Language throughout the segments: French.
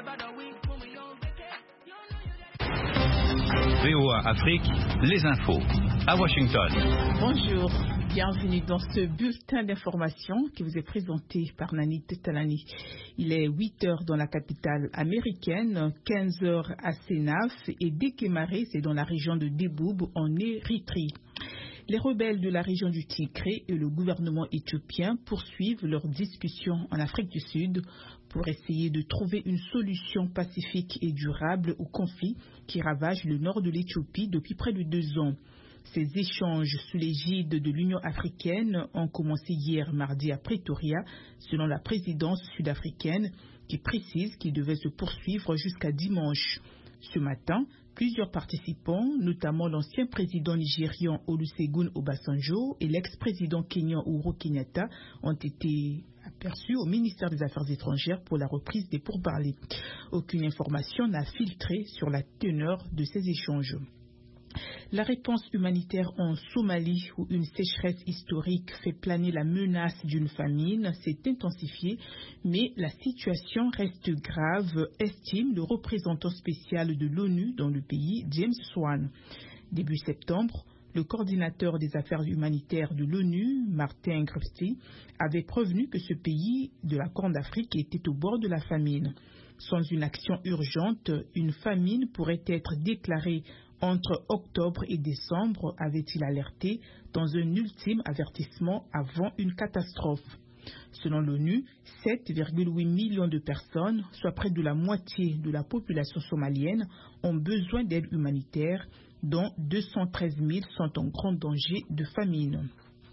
VOA Afrique, les infos à Washington. Bonjour, bienvenue dans ce bulletin d'information qui vous est présenté par Nanit Talani. Il est 8h dans la capitale américaine, 15h à Senaf et Dekemare, c'est dans la région de Deboub en Érythrée. Les rebelles de la région du Tigré et le gouvernement éthiopien poursuivent leurs discussions en Afrique du Sud pour essayer de trouver une solution pacifique et durable au conflit qui ravage le nord de l'Éthiopie depuis près de 2 ans. Ces échanges sous l'égide de l'Union africaine ont commencé hier mardi à Pretoria, selon la présidence sud-africaine qui précise qu'ils devaient se poursuivre jusqu'à dimanche. Ce matin, plusieurs participants, notamment l'ancien président nigérian Olusegun Obasanjo et l'ex-président kenyan Uhuru Kenyatta, ont été aperçus au ministère des Affaires étrangères pour la reprise des pourparlers. Aucune information n'a filtré sur la teneur de ces échanges. La réponse humanitaire en Somalie, où une sécheresse historique fait planer la menace d'une famine, s'est intensifiée, mais la situation reste grave, estime le représentant spécial de l'ONU dans le pays, James Swan. Début septembre, le coordinateur des affaires humanitaires de l'ONU, Martin Griffiths, avait prévenu que ce pays de la Corne d'Afrique était au bord de la famine. Sans une action urgente, une famine pourrait être déclarée entre octobre et décembre, avait-il alerté dans un ultime avertissement avant une catastrophe. Selon l'ONU, 7,8 millions de personnes, soit près de la moitié de la population somalienne, ont besoin d'aide humanitaire, dont 213 000 sont en grand danger de famine.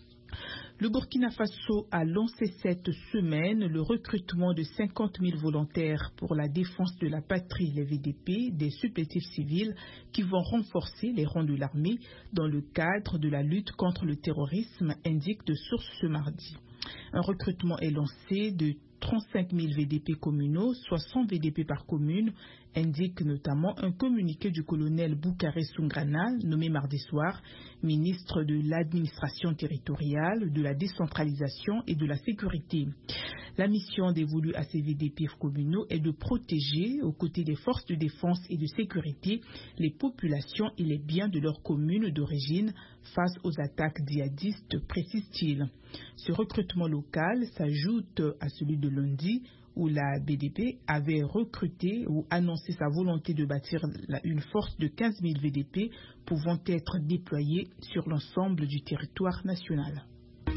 Le Burkina Faso a lancé cette semaine le recrutement de 50 000 volontaires pour la défense de la patrie, les VDP, des supplétifs civils qui vont renforcer les rangs de l'armée dans le cadre de la lutte contre le terrorisme, indique de sources ce mardi. Un recrutement est lancé de 35 000 VDP communaux, soit 100 VDP par commune, indique notamment un communiqué du colonel Boukaré Sungrana, nommé mardi soir, ministre de l'administration territoriale, de la décentralisation et de la sécurité. La mission dévolue à ces VDP communaux est de protéger, aux côtés des forces de défense et de sécurité, les populations et les biens de leurs communes d'origine face aux attaques djihadistes, précise-t-il. Ce recrutement local s'ajoute à celui de lundi, où la BDP avait recruté ou annoncé sa volonté de bâtir une force de 15 000 VDP pouvant être déployés sur l'ensemble du territoire national.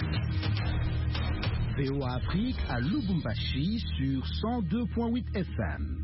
VOA Afrique à Lubumbashi sur 102.8 FM.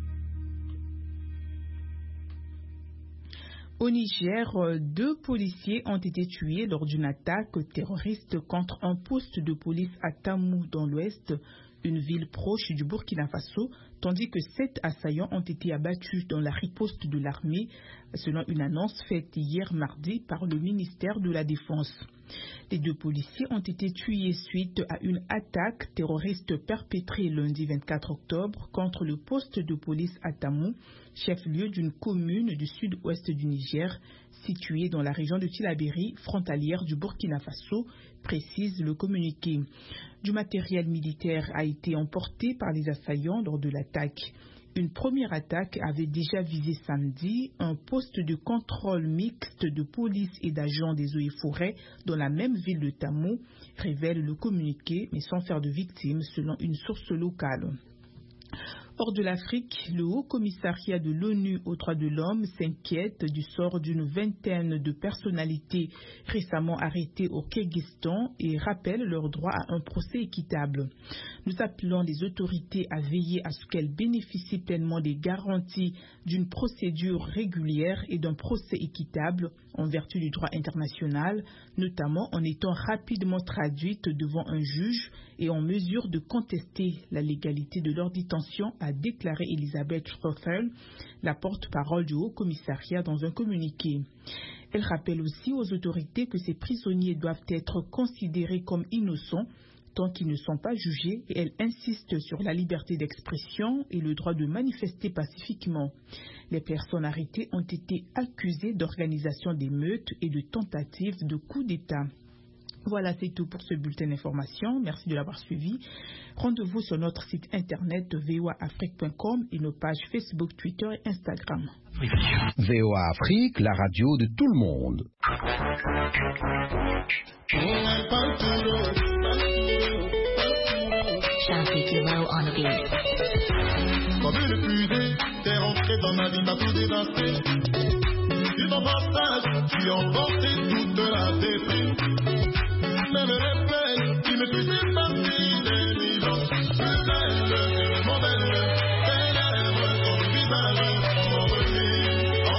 Au Niger, 2 policiers ont été tués lors d'une attaque terroriste contre un poste de police à Tamou dans l'ouest, une ville proche du Burkina Faso, tandis que 7 assaillants ont été abattus dans la riposte de l'armée, selon une annonce faite hier mardi par le ministère de la Défense. Les 2 policiers ont été tués suite à une attaque terroriste perpétrée lundi 24 octobre contre le poste de police à Tamou, chef-lieu d'une commune du sud-ouest du Niger, située dans la région de Tillabéri, frontalière du Burkina Faso, précise le communiqué. Du matériel militaire a été emporté par les assaillants lors de l'attaque. Une première attaque avait déjà visé samedi un poste de contrôle mixte de police et d'agents des eaux et forêts dans la même ville de Tamou, révèle le communiqué, mais sans faire de victimes selon une source locale. Hors de l'Afrique, le Haut Commissariat de l'ONU aux droits de l'homme s'inquiète du sort d'une vingtaine de personnalités récemment arrêtées au Kirghizstan et rappelle leur droit à un procès équitable. Nous appelons les autorités à veiller à ce qu'elles bénéficient pleinement des garanties d'une procédure régulière et d'un procès équitable en vertu du droit international, notamment en étant rapidement traduites devant un juge et en mesure de contester la légalité de leur détention, a déclaré Elisabeth Schroeder, la porte-parole du Haut-Commissariat dans un communiqué. Elle rappelle aussi aux autorités que ces prisonniers doivent être considérés comme innocents tant qu'ils ne sont pas jugés, et elle insiste sur la liberté d'expression et le droit de manifester pacifiquement. Les personnes arrêtées ont été accusées d'organisation d'émeutes et de tentatives de coup d'État. Voilà, c'est tout pour ce bulletin d'information. Merci de l'avoir suivi. Rendez-vous sur notre site internet voaafrique.com et nos pages Facebook, Twitter et Instagram. VOA Afrique, la radio de tout le monde. Comme une fusée, t'es rentré dans ma vie, t'as tout dévasté. Tu t'en partages, tu as emporté toute la déprime. Même les peines qui me faisaient partie des millions. Plus belle, mon belle, tes lèvres, ton visage, mon remis, en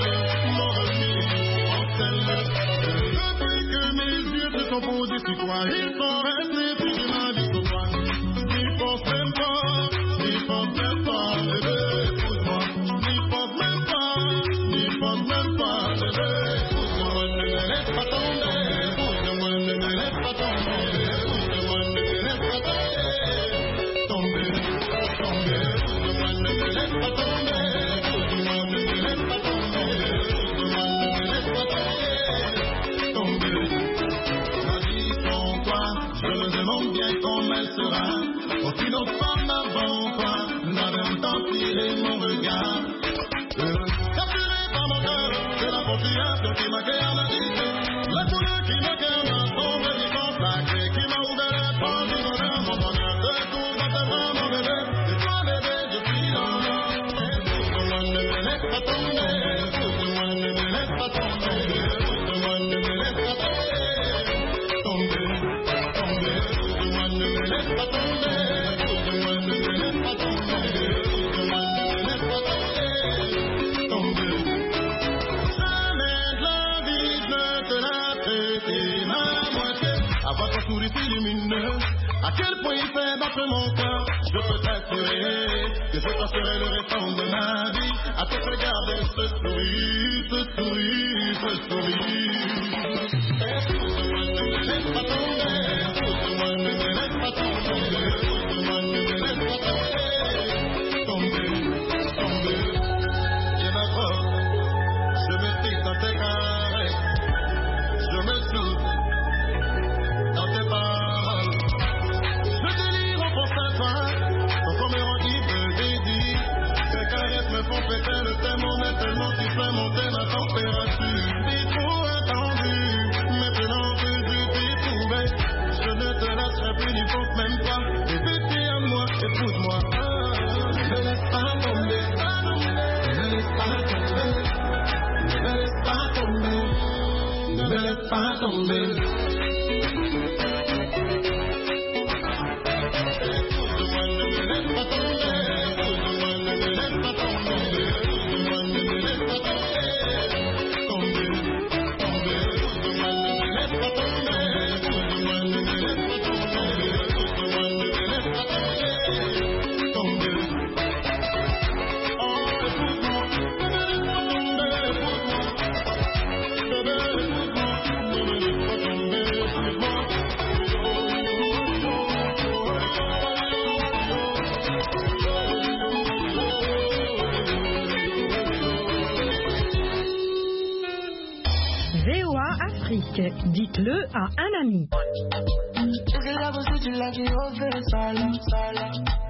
selle. Depuis que mes yeux se sont posés sur toi, ils sont restés plus de ma vie sur toi. N'y pense même pas, bébé, écoute-moi. N'y pense même pas, bébé, écoute-moi. Ne me laisse pas tomber, écoute-moi, ne me laisse pas tomber, écoute-moi, ne me laisse pas tomber, écoute-moi, ne me laisse pas tomber, écoute-moi, ne me laisse pas tomber, écoute-moi, ne me laisse pas tomber. Ma vie sans toi, je me demande bien comment elle sera. Aucune autre femme avant toi n'a même tenté mon regard. Capturé par mon cœur, c'est la confiance qui m'a créé la vie. La couleur qui m'a créé ma sombre licence, la clé qui m'a ouvert les portes du bonheur. Mon bonheur de tout va te voir, mon bébé. C'est toi, bébé, je suis en or. Écoute-moi, ne me laisse pas tomber. Écoute-moi, ne me laisse pas tomber. Écoute-moi, ne me laisse pas tomber. Écoute-moi, ne me laisse pas tomber. Écoute-moi, ne me laisse pas tomber. Écoute-moi, ne me laisse pas tomber. Jamais de la vie ne te l'a traité ma moitié. Avoir ton sourire lumineux, à quel point il fait battre mon cœur. Je peux t'assurer que je passerai le restant de ma vie à te regarder ce sourire. Écoute-moi, ne me laisse pas tomber. Écoute-moi, ne me laisse pas tomber. Écoute-moi, ne me laisse pas tomber. Et d'abord, je me fixe dans tes caresses. Je me souffle dans tes paroles. Je délire en pensant à toi. Ton corps me rend ivre désir. Tes caresses me font péter le thermomètre tellement tu fais monter ma température. C'est trop attendu. Maintenant que je t'ai trouvé, je ne te laisserai plus, n'y pense même pas. Bébé, t'es à moi, écoute-moi. Ne me laisse pas tomber. Ne me laisse pas tomber. Ne me laisse pas tomber. Ne me laisse pas tomber. Écoute-moi, ne me laisse pas tomber. Écoute-moi, ne me laisse pas tomber. Écoute-moi, ne me laisse pas tomber. Écoute-moi, ne me laisse pas tomber. Écoute-moi, ne me laisse pas tomber. Écoute-moi, ne me laisse pas tomber. Oh, écoute-moi, ne me laisse pas tomber. Écoute-moi, bébé, écoute-moi, ne me laisse pas tomber. Écoute-moi. VOA Afrique, dites-le à un ami. Porque ya vos tu la que yo ve sala.